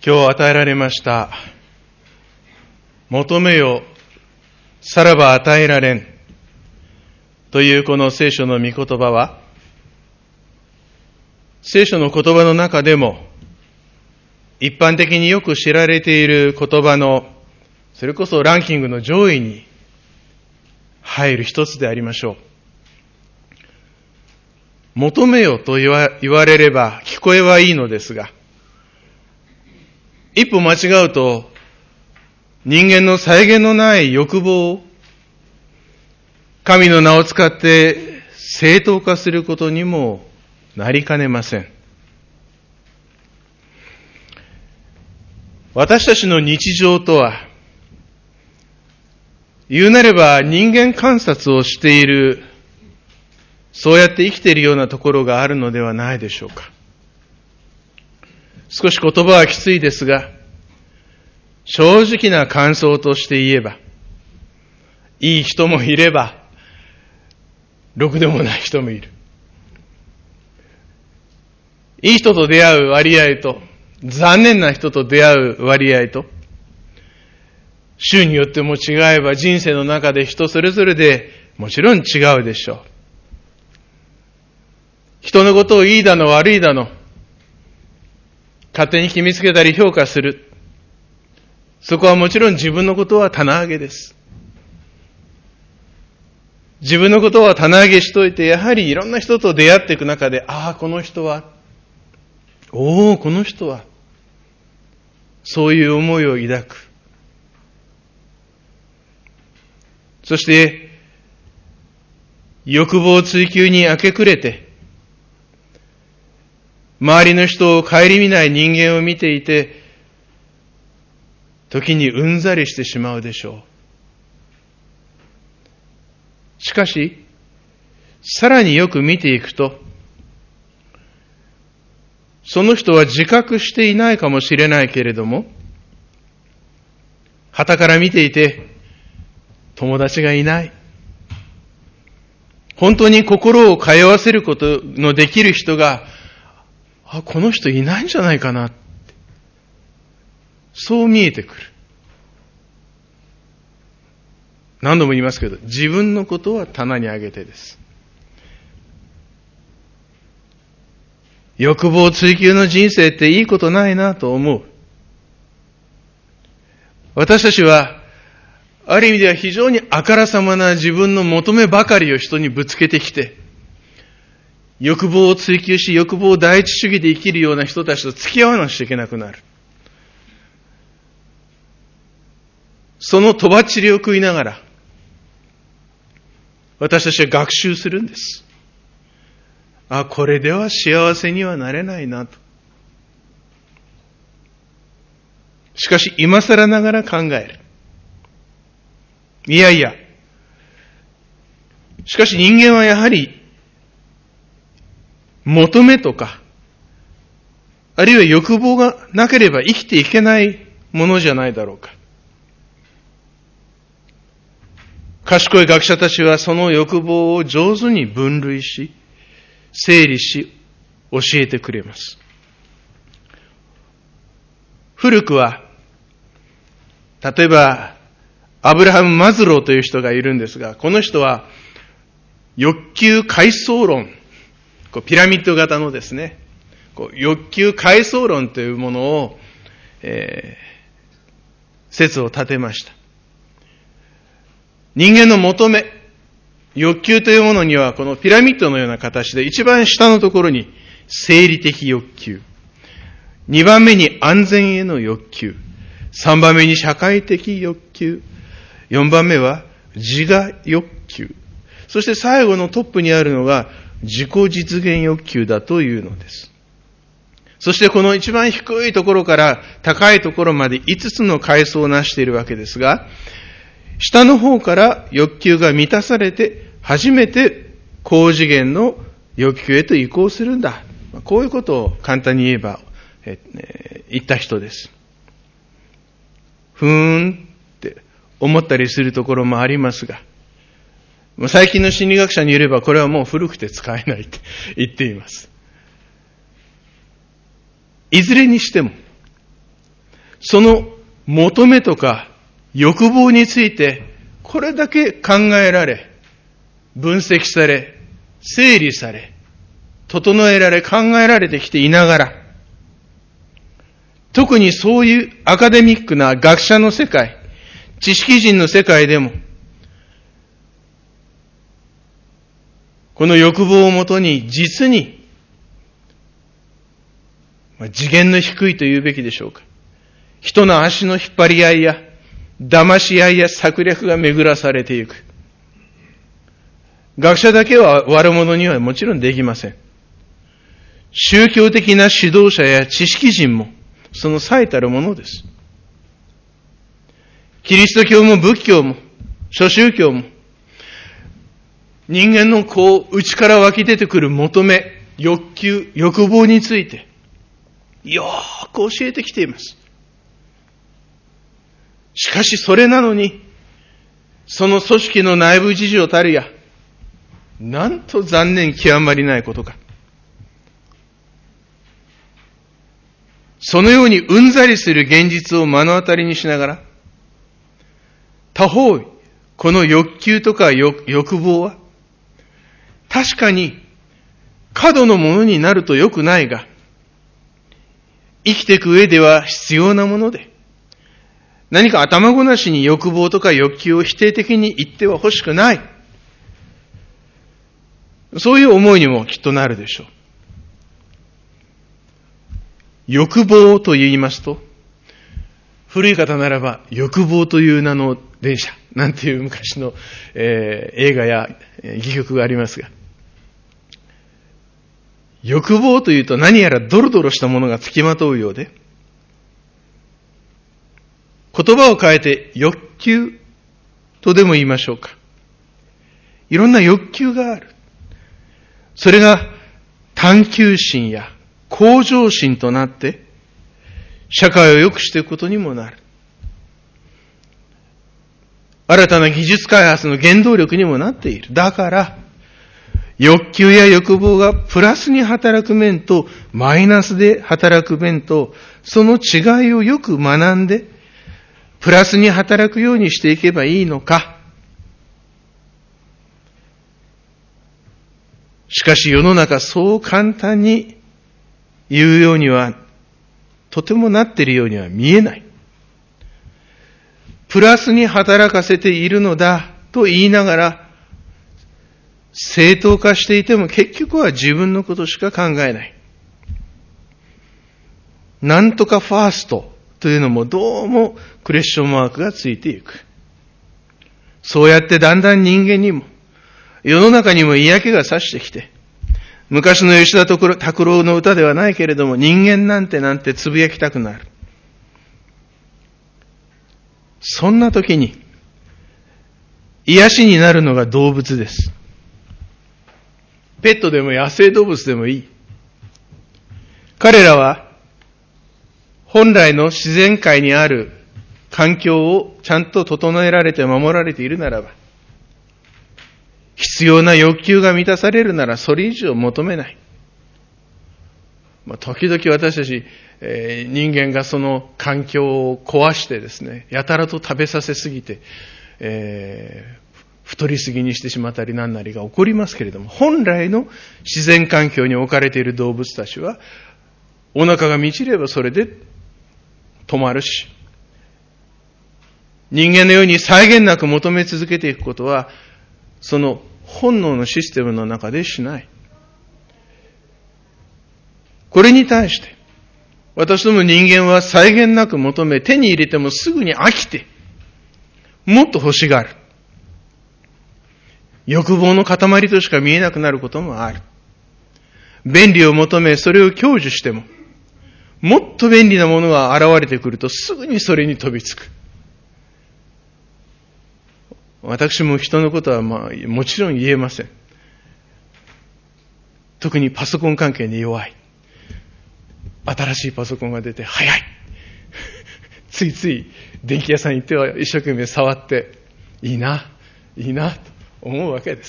今日与えられました、求めよ、さらば与えられんというこの聖書の御言葉は、聖書の言葉の中でも一般的によく知られている言葉の、それこそランキングの上位に入る一つでありましょう。求めよと言われれば聞こえはいいのですが、一歩間違うと人間の際限のない欲望を神の名を使って正当化することにもなりかねません。私たちの日常とは、言うなれば人間観察をしている、そうやって生きているようなところがあるのではないでしょうか。少し言葉はきついですが、正直な感想として言えば、いい人もいれば、ろくでもない人もいる。いい人と出会う割合と、残念な人と出会う割合と、週によっても違えば人生の中で人それぞれでもちろん違うでしょう。人のことをいいだの悪いだの、勝手に決めつけたり評価する。そこはもちろん自分のことは棚上げです。自分のことは棚上げしといて、やはりいろんな人と出会っていく中で、この人は、この人は、そういう思いを抱く。そして、欲望追求に明け暮れて、周りの人を顧みない人間を見ていて、時にうんざりしてしまうでしょう。しかし、さらによく見ていくと、その人は自覚していないかもしれないけれども、傍から見ていて、友達がいない。本当に心を通わせることのできる人が、この人いないんじゃないかな。そう見えてくる。何度も言いますけど、自分のことは棚に上げてです。欲望追求の人生っていいことないなと思う。私たちは、ある意味では非常にあからさまな自分の求めばかりを人にぶつけてきて、欲望を追求し、欲望第一主義で生きるような人たちと付き合わなくちゃいけなくなる。そのとばっちりを食いながら、私たちは学習するんです。これでは幸せにはなれないなと。しかし、今更ながら考える。いやいや。しかし人間はやはり、求めとか、あるいは欲望がなければ生きていけないものじゃないだろうか。賢い学者たちはその欲望を上手に分類し、整理し、教えてくれます。古くは、例えば、アブラハム・マズローという人がいるんですが、この人は欲求階層論、ピラミッド型のですね、欲求階層論というものを、説を立てました。人間の求め、欲求というものにはこのピラミッドのような形で一番下のところに生理的欲求、2番目に安全への欲求、3番目に社会的欲求、4番目は自我欲求、そして最後のトップにあるのが自己実現欲求だというのです。そしてこの一番低いところから高いところまで5つの階層を成しているわけですが、下の方から欲求が満たされて初めて高次元の欲求へと移行するんだ。こういうことを簡単に言えば、言った人です。ふーんって思ったりするところもありますが、最近の心理学者によればこれはもう古くて使えないって言っています。いずれにしても、 その求めとか欲望についてこれだけ考えられ、分析され、整理され、整えられ、考えられてきていながら、特にそういうアカデミックな学者の世界、知識人の世界でも、この欲望をもとに実に、次元の低いと言うべきでしょうか。人の足の引っ張り合いや、騙し合いや策略が巡らされていく。学者だけは悪者にはもちろんできません。宗教的な指導者や知識人もその最たるものです。キリスト教も仏教も諸宗教も人間の内から湧き出てくる求め、欲求、欲望についてよーく教えてきています。しかしそれなのに、その組織の内部事情たるや、なんと残念極まりないことか。そのようにうんざりする現実を目の当たりにしながら、他方、この欲求とか欲望は、確かに過度のものになると良くないが、生きていく上では必要なもので、何か頭ごなしに欲望とか欲求を否定的に言っては欲しくない。そういう思いにもきっとなるでしょう。欲望と言いますと、古い方ならば欲望という名の電車なんていう昔の、映画や戯曲がありますが、欲望というと何やらドロドロしたものがつきまとうようで、言葉を変えて欲求とでも言いましょうか。いろんな欲求がある。それが探求心や向上心となって、社会を良くしていくことにもなる。新たな技術開発の原動力にもなっている。だから、欲求や欲望がプラスに働く面とマイナスで働く面と、その違いをよく学んで、プラスに働くようにしていけばいいのか。しかし世の中そう簡単に言うようには、とてもなっているようには見えない。プラスに働かせているのだと言いながら、正当化していても結局は自分のことしか考えない。なんとかファーストというのもどうもクエスチョンマークがついていく。そうやってだんだん人間にも、世の中にも嫌気がさしてきて、昔の吉田拓郎の歌ではないけれども、人間なんてつぶやきたくなる。そんな時に、癒しになるのが動物です。ペットでも野生動物でもいい。彼らは、本来の自然界にある環境をちゃんと整えられて守られているならば、必要な欲求が満たされるならそれ以上求めない。時々私たち、人間がその環境を壊してですね、やたらと食べさせすぎて、太りすぎにしてしまったりなんなりが起こりますけれども、本来の自然環境に置かれている動物たちは、お腹が満ちればそれで止まるし、人間のように際限なく求め続けていくことは、その本能のシステムの中でしない。これに対して、私ども人間は際限なく求め、手に入れてもすぐに飽きて、もっと欲しがる。欲望の塊としか見えなくなることもある。便利を求め、それを享受しても、もっと便利なものが現れてくるとすぐにそれに飛びつく。私も人のことはもちろん言えません。特にパソコン関係に弱い。新しいパソコンが出て早い。ついつい電気屋さん行っては一生懸命触って、いいなと思うわけです。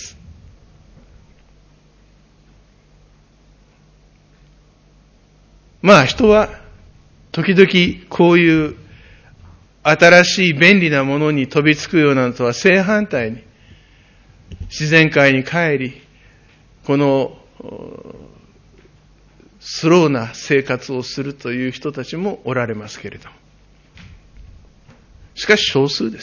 人は時々こういう新しい便利なものに飛びつくようなのとは正反対に、自然界に帰り、このスローな生活をするという人たちもおられますけれども、しかし少数です。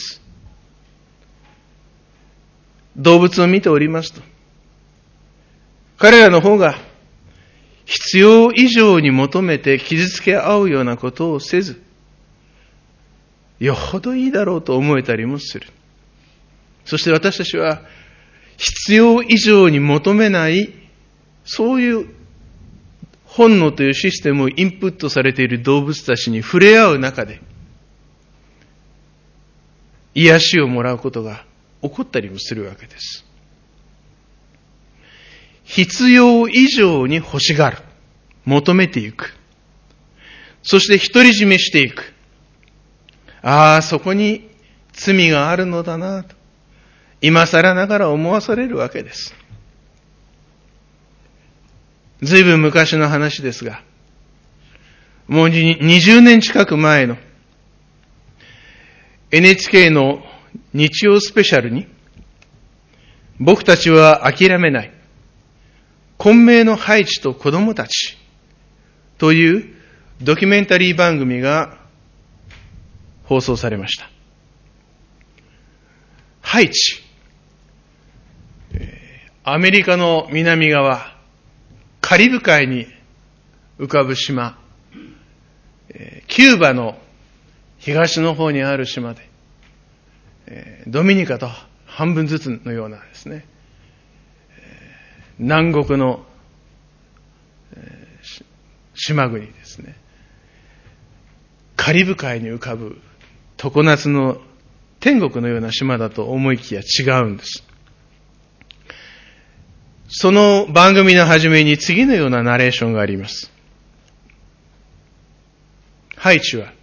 動物を見ておりますと、彼らの方が必要以上に求めて傷つけ合うようなことをせず、よほどいいだろうと思えたりもする。そして私たちは必要以上に求めない、そういう本能というシステムをインプットされている動物たちに触れ合う中で、癒しをもらうことが起こったりもするわけです。必要以上に欲しがる。求めていく。そして独り占めしていく。ああ、そこに罪があるのだなと、今更ながら思わされるわけです。ずいぶん昔の話ですが、もう20年近く前の NHK の日曜スペシャルに、僕たちは諦めない、混迷のハイチと子供たちというドキュメンタリー番組が放送されました。ハイチ、アメリカの南側、カリブ海に浮かぶ島、キューバの東の方にある島で、ドミニカと半分ずつのようなですね、南国の島国ですね。カリブ海に浮かぶ常夏の天国のような島だと思いきや違うんです。その番組の初めに次のようなナレーションがあります。ハイチは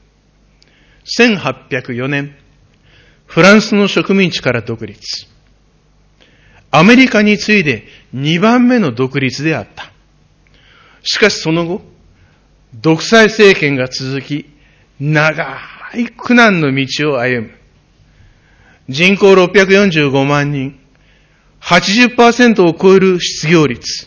1804年、フランスの植民地から独立。アメリカに次いで2番目の独立であった。しかしその後、独裁政権が続き、長い苦難の道を歩む。人口645万人、80% を超える失業率。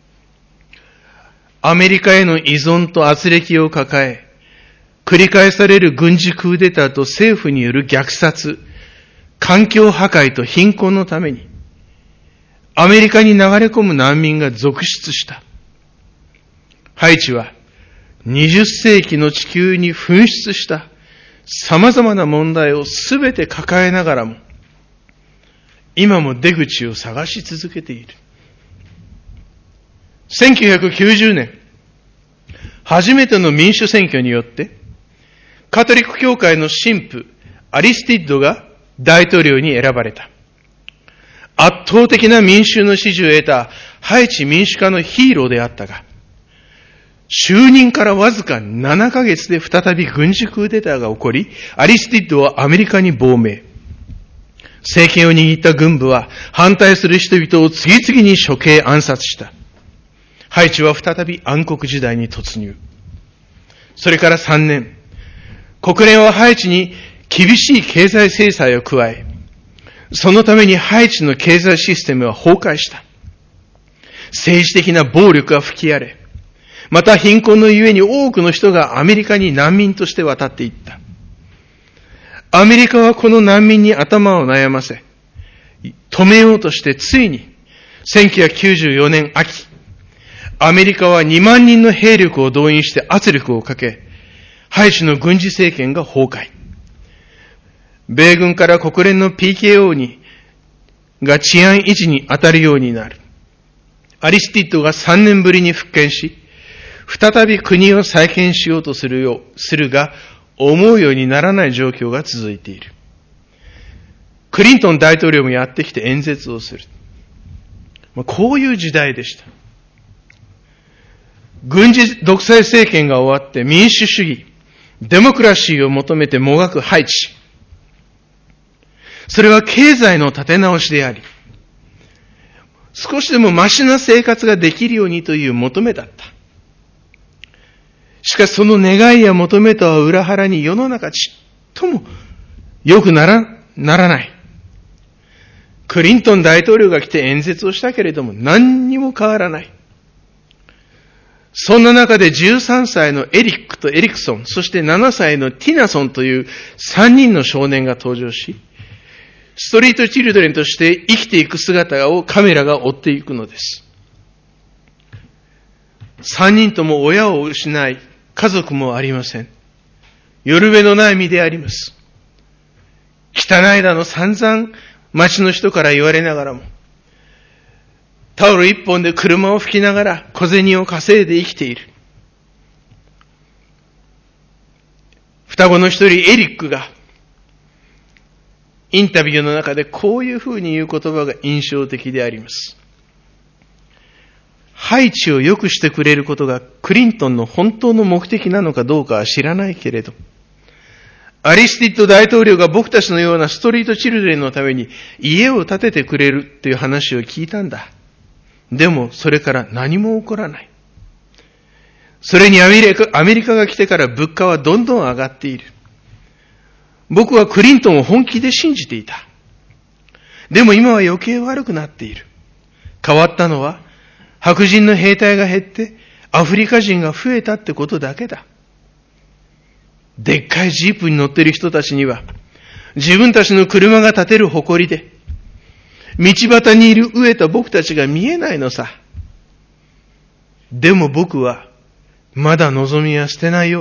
アメリカへの依存と圧力を抱え、繰り返される軍事クーデターと政府による虐殺、環境破壊と貧困のために、アメリカに流れ込む難民が続出した。ハイチは20世紀の地球に噴出した様々な問題をすべて抱えながらも、今も出口を探し続けている。1990年、初めての民主選挙によって、カトリック教会の神父、アリスティッドが大統領に選ばれた。圧倒的な民衆の支持を得たハイチ民主化のヒーローであったが、就任からわずか7ヶ月で再び軍事クーデターが起こり、アリスティッドはアメリカに亡命。政権を握った軍部は反対する人々を次々に処刑暗殺した。ハイチは再び暗黒時代に突入。それから3年、国連はハイチに厳しい経済制裁を加え、そのためにハイチの経済システムは崩壊した。政治的な暴力が吹き荒れ、また貧困のゆえに多くの人がアメリカに難民として渡っていった。アメリカはこの難民に頭を悩ませ、止めようとしてついに1994年秋、アメリカは2万人の兵力を動員して圧力をかけ、ハイチの軍事政権が崩壊。米軍から国連の PKO が治安維持に当たるようになる。アリスティッドが3年ぶりに復権し、再び国を再建しようとするが、思うようにならない状況が続いている。クリントン大統領もやってきて演説をする。こういう時代でした。軍事独裁政権が終わって民主主義、デモクラシーを求めてもがくハイチ。それは経済の立て直しであり、少しでもマシな生活ができるようにという求めだった。しかしその願いや求めとは裏腹に世の中ちっとも良くならない。クリントン大統領が来て演説をしたけれども何にも変わらない。そんな中で13歳のエリックとエリクソン、そして7歳のティナソンという3人の少年が登場し、ストリートチルドレンとして生きていく姿をカメラが追っていくのです。3人とも親を失い、家族もありません。寄る辺のない身であります。汚いだの散々町の人から言われながらも、タオル一本で車を拭きながら小銭を稼いで生きている。双子の一人エリックがインタビューの中でこういうふうに言う言葉が印象的であります。ハイチを良くしてくれることがクリントンの本当の目的なのかどうかは知らないけれど、アリスティッド大統領が僕たちのようなストリートチルドレンのために家を建ててくれるっていう話を聞いたんだ。でもそれから何も起こらない。それにアメリカが来てから物価はどんどん上がっている。僕はクリントンを本気で信じていた。でも今は余計悪くなっている。変わったのは白人の兵隊が減ってアフリカ人が増えたってことだけだ。でっかいジープに乗っている人たちには自分たちの車が立てる誇りで道端にいる飢えた僕たちが見えないのさ。でも僕はまだ望みは捨てないよ。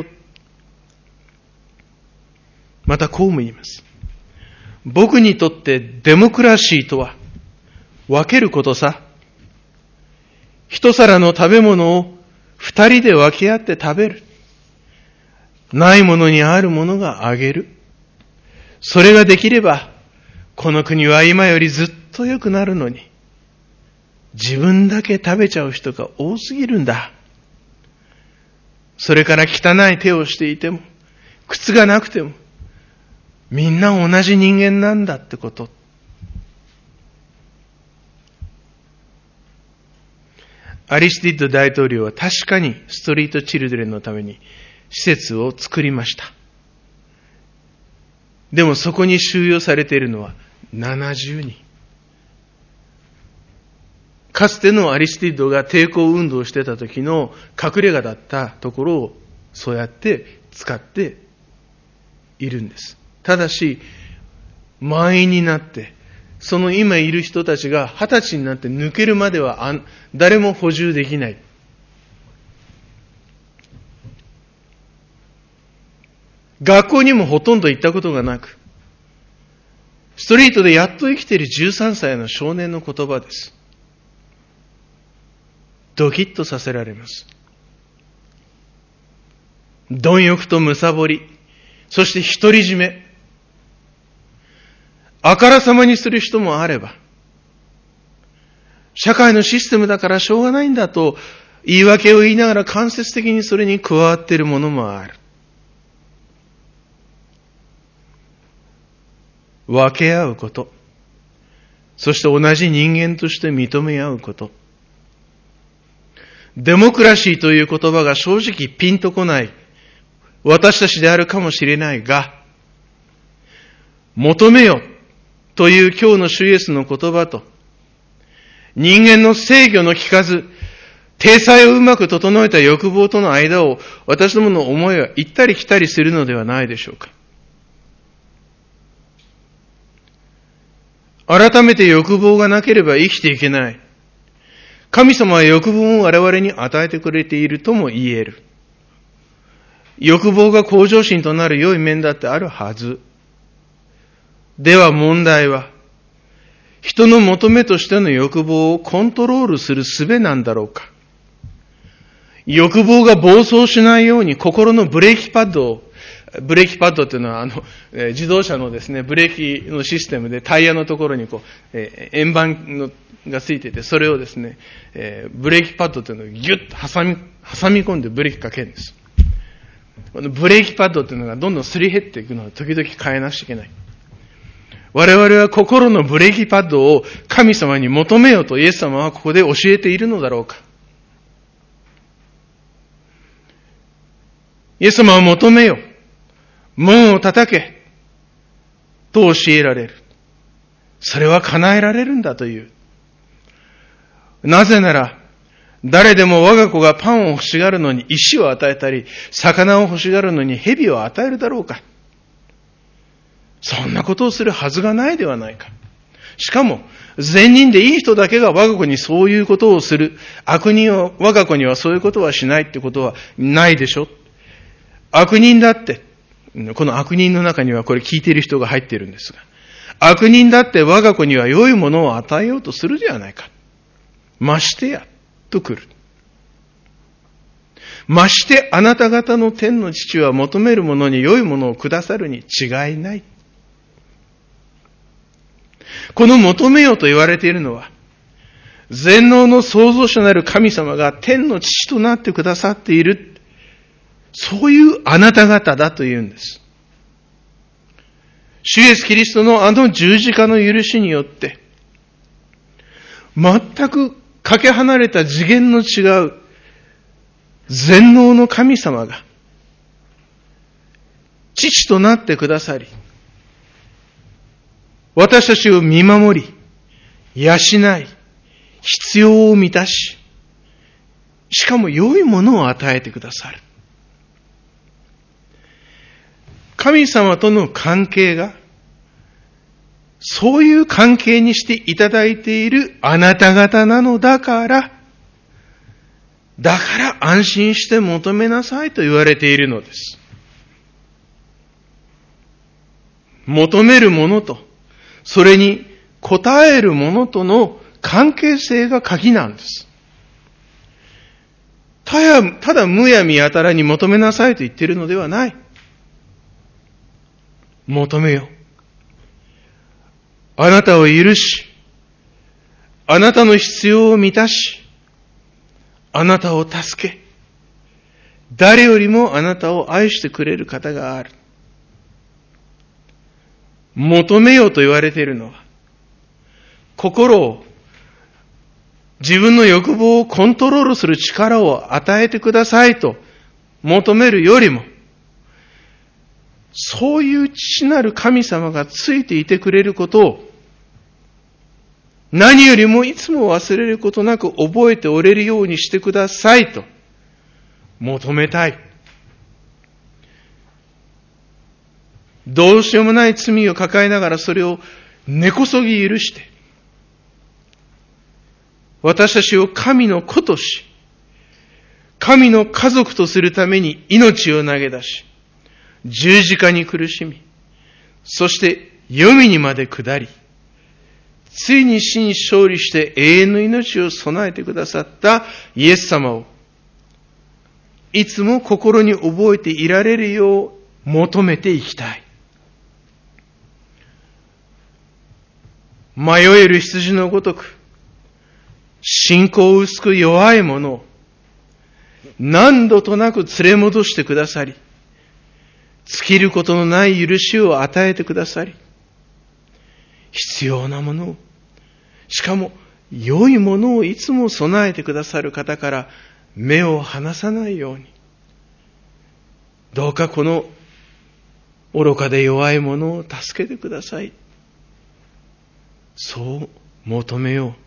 またこうも言います。僕にとってデモクラシーとは分けることさ。一皿の食べ物を二人で分け合って食べる。ないものにあるものがあげる。それができればこの国は今よりずっと良くなるのに、自分だけ食べちゃう人が多すぎるんだ。それから汚い手をしていても靴がなくてもみんな同じ人間なんだってこと。アリスティッド大統領は確かにストリートチルドレンのために施設を作りました。でもそこに収容されているのは70人。かつてのアリスティッドが抵抗運動をしてた時の隠れ家だったところをそうやって使っているんです。ただし満員になってその今いる人たちが20歳になって抜けるまでは誰も補充できない。学校にもほとんど行ったことがなく、ストリートでやっと生きている13歳の少年の言葉です。ドキッとさせられます。貪欲とむさぼり、そして独り占め。あからさまにする人もあれば、社会のシステムだからしょうがないんだと言い訳を言いながら間接的にそれに加わっているものもある。分け合うこと、そして同じ人間として認め合うこと。デモクラシーという言葉が正直ピンとこない私たちであるかもしれないが、求めよという今日の主イエスの言葉と、人間の制御の利かず、体裁をうまく整えた欲望との間を私どもの思いは行ったり来たりするのではないでしょうか。改めて欲望がなければ生きていけない。神様は欲望を我々に与えてくれているとも言える。欲望が向上心となる良い面だってあるはず。では問題は、人の求めとしての欲望をコントロールする術なんだろうか。欲望が暴走しないように心のブレーキパッドを、ブレーキパッドっていうのは自動車のですね、ブレーキのシステムでタイヤのところに円盤がついてて、それをですね、ブレーキパッドっていうのをギュッと挟み込んでブレーキかけるんです。このブレーキパッドっていうのがどんどんすり減っていくのを時々変えなくちゃいけない。我々は心のブレーキパッドを神様に求めようとイエス様はここで教えているのだろうか。イエス様は求めよ。門を叩け。 と教えられる。それは叶えられるんだという。なぜなら、誰でも我が子がパンを欲しがるのに石を与えたり、魚を欲しがるのに蛇を与えるだろうか。そんなことをするはずがないではないか。しかも、善人でいい人だけが我が子にそういうことをする。悪人は我が子にはそういうことはしないってことはないでしょ。悪人だって、この悪人の中にはこれ聞いている人が入っているんですが、悪人だって我が子には良いものを与えようとするではないか。ましてや、と来る。ましてあなた方の天の父は求めるものに良いものをくださるに違いない。この求めようと言われているのは、全能の創造者なる神様が天の父となってくださっている。そういうあなた方だというんです。主イエスキリストのあの十字架の許しによって、全くかけ離れた次元の違う全能の神様が父となってくださり、私たちを見守り、養い、必要を満たし、しかも良いものを与えてくださる。神様との関係が、そういう関係にしていただいているあなた方なのだから、安心して求めなさいと言われているのです。求めるものと、それに応えるものとの関係性が鍵なんです。ただむやみやたらに求めなさいと言っているのではない。求めよ。あなたを許し、あなたの必要を満たし、あなたを助け、誰よりもあなたを愛してくれる方がある。求めよと言われているのは、心を、自分の欲望をコントロールする力を与えてくださいと求めるよりも、そういう父なる神様がついていてくれることを、何よりもいつも忘れることなく覚えておれるようにしてくださいと求めたい。どうしようもない罪を抱えながらそれを根こそぎ許して、私たちを神の子とし、神の家族とするために命を投げ出し、十字架に苦しみ、そして黄泉にまで下り、ついに死に勝利して永遠の命を備えてくださったイエス様を、いつも心に覚えていられるよう求めていきたい。迷える羊のごとく、信仰薄く弱い者を何度となく連れ戻してくださり、尽きることのない許しを与えてくださり、必要なものを、しかも良いものをいつも備えてくださる方から目を離さないように、どうかこの愚かで弱い者を助けてください。そう求めよう。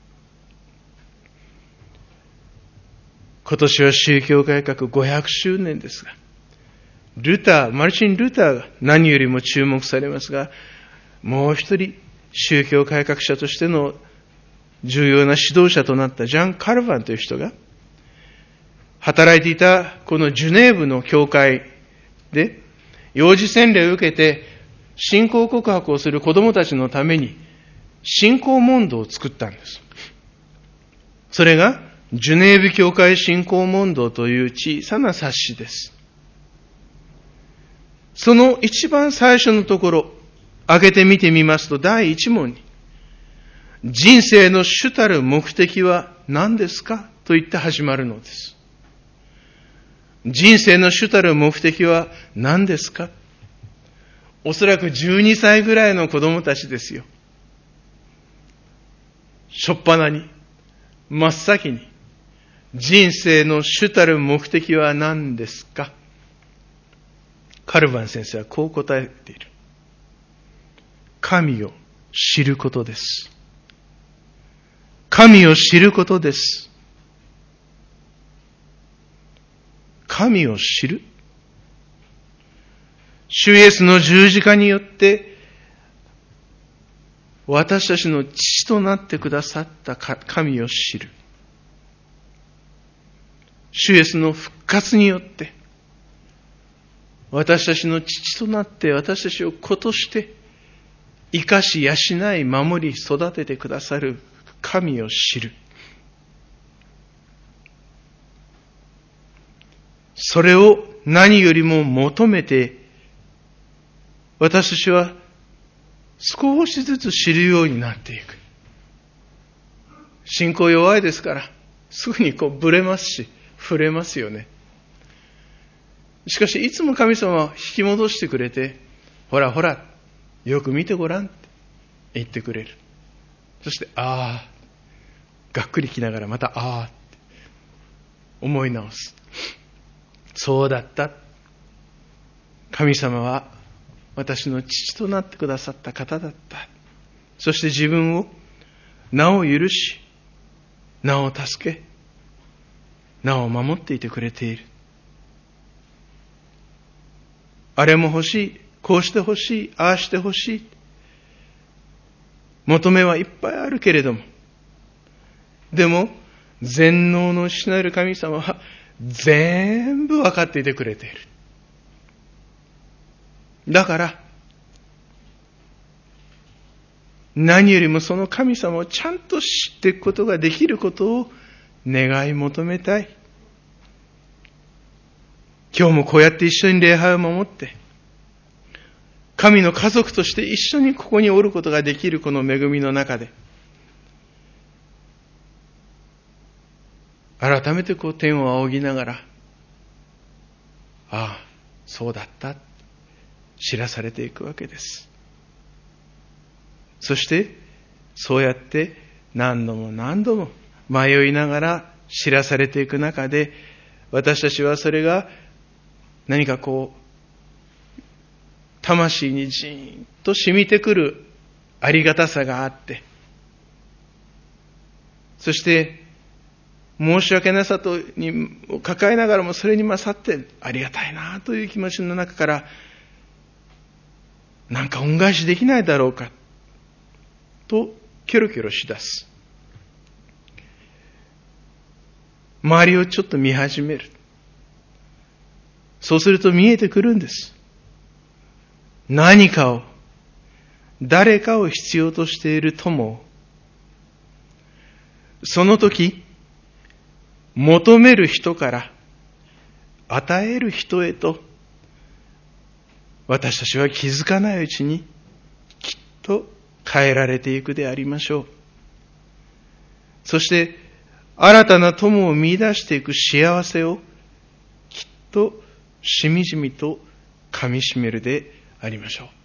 今年は宗教改革500周年ですが、マルチン・ルターが何よりも注目されますが、もう一人宗教改革者としての重要な指導者となったジャン・カルヴァンという人が、働いていたこのジュネーブの教会で、幼児洗礼を受けて信仰告白をする子供たちのために信仰問答を作ったんです。それがジュネーブ教会信仰問答という小さな冊子です。その一番最初のところ、開けてみてみますと、第一問に、人生の主たる目的は何ですかと言って始まるのです。人生の主たる目的は何ですか？おそらく12歳ぐらいの子供たちですよ。しょっぱなに、真っ先に、人生の主たる目的は何ですか？カルヴァン先生はこう答えている。 神を知ることです。神を知ることです。神を知る。主イエスの十字架によって私たちの父となってくださった神を知る。主イエスの復活によって私たちの父となって私たちを子として生かし養い守り育ててくださる神を知る。それを何よりも求めて私たちは少しずつ知るようになっていく。信仰弱いですからすぐにブレますし触れますよね。しかしいつも神様は引き戻してくれて、ほらほらよく見てごらんって言ってくれる。そしてがっくりきながらまたって思い直す。そうだった。神様は私の父となってくださった方だった。そして自分をなお許し、なお助け、なお守っていてくれている。あれも欲しい、こうして欲しい、ああして欲しい。求めはいっぱいあるけれども、でも全能の主なる神様は全部分かっていてくれている。だから何よりもその神様をちゃんと知っていくことができることを願い求めたい。今日もこうやって一緒に礼拝を守って神の家族として一緒にここにおることができるこの恵みの中で改めて天を仰ぎながらそうだった知らされていくわけです。そしてそうやって何度も何度も迷いながら知らされていく中で私たちはそれが何か魂にじーんと染みてくるありがたさがあって、そして申し訳なさに抱えながらもそれに勝ってありがたいなという気持ちの中からなんか恩返しできないだろうかとキョロキョロしだす。周りをちょっと見始める。そうすると見えてくるんです。何かを、誰かを必要としている友を、その時、求める人から与える人へと、私たちは気づかないうちにきっと変えられていくでありましょう。そして新たな友を見出していく幸せをきっとしみじみと噛みしめるでありましょう。